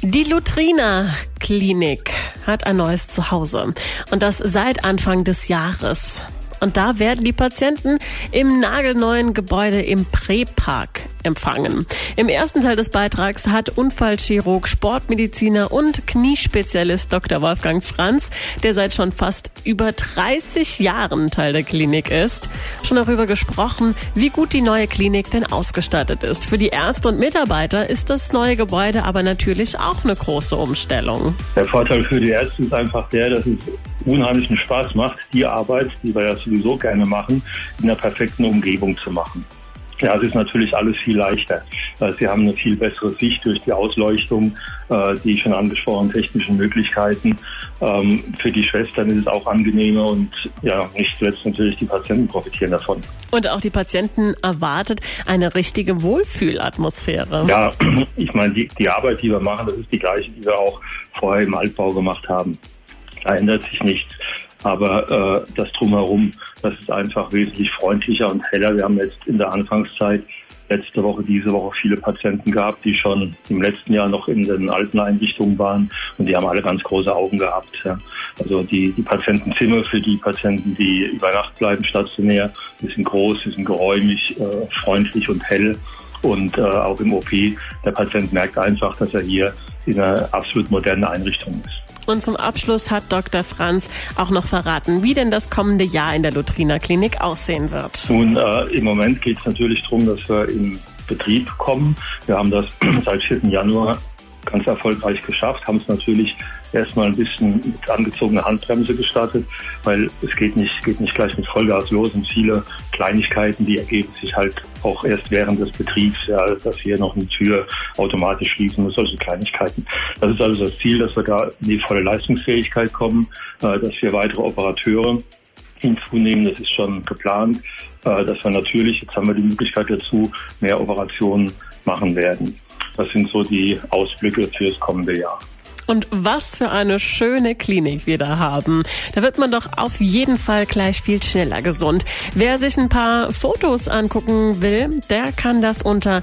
Die Lutrina Klinik hat ein neues Zuhause und das seit Anfang des Jahres. Und da werden die Patienten im nagelneuen Gebäude im Prepark empfangen. Im ersten Teil des Beitrags hat Unfallchirurg, Sportmediziner und Kniespezialist Dr. Wolfgang Franz, der seit schon fast über 30 Jahren Teil der Klinik ist, schon darüber gesprochen, wie gut die neue Klinik denn ausgestattet ist. Für die Ärzte und Mitarbeiter ist das neue Gebäude aber natürlich auch eine große Umstellung. Der Vorteil für die Ärzte ist einfach der, dass es unheimlichen Spaß macht, die Arbeit, die wir ja sowieso gerne machen, in der perfekten Umgebung zu machen. Ja, es ist natürlich alles viel leichter. Sie haben eine viel bessere Sicht durch die Ausleuchtung, die schon angesprochenen technischen Möglichkeiten. Für die Schwestern ist es auch angenehmer und ja, nicht zuletzt natürlich die Patienten profitieren davon. Und auch die Patienten erwartet eine richtige Wohlfühlatmosphäre. Ja, ich meine, die Arbeit, die wir machen, das ist die gleiche, die wir auch vorher im Altbau gemacht haben. Da ändert sich nichts. Aber das Drumherum, das ist einfach wesentlich freundlicher und heller. Wir haben jetzt in der Anfangszeit letzte Woche, diese Woche viele Patienten gehabt, die schon im letzten Jahr noch in den alten Einrichtungen waren und die haben alle ganz große Augen gehabt. Ja. Also die Patientenzimmer für die Patienten, die über Nacht bleiben stationär, die sind groß, die sind geräumig, freundlich und hell. Und auch im OP, der Patient merkt einfach, dass er hier in einer absolut modernen Einrichtung ist. Und zum Abschluss hat Dr. Franz auch noch verraten, wie denn das kommende Jahr in der Lutrina Klinik aussehen wird. Nun, im Moment geht es natürlich darum, dass wir in Betrieb kommen. Wir haben das seit 4. Januar ganz erfolgreich geschafft, haben es natürlich erstmal ein bisschen mit angezogener Handbremse gestartet, weil es geht nicht gleich mit Vollgas los und viele Kleinigkeiten, die ergeben sich halt auch erst während des Betriebs, ja, dass hier noch eine Tür automatisch schließen muss, solche Kleinigkeiten. Das ist also das Ziel, dass wir da in die volle Leistungsfähigkeit kommen, dass wir weitere Operateure hinzunehmen, das ist schon geplant, dass wir natürlich, jetzt haben wir die Möglichkeit dazu, mehr Operationen machen werden. Das sind so die Ausblicke fürs kommende Jahr. Und was für eine schöne Klinik wir da haben. Da wird man doch auf jeden Fall gleich viel schneller gesund. Wer sich ein paar Fotos angucken will, der kann das unter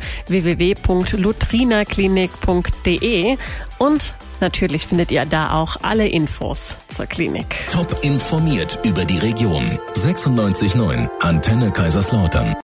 www.lutrinaklinik.de und natürlich findet ihr da auch alle Infos zur Klinik. Top informiert über die Region. 96.9 Antenne Kaiserslautern.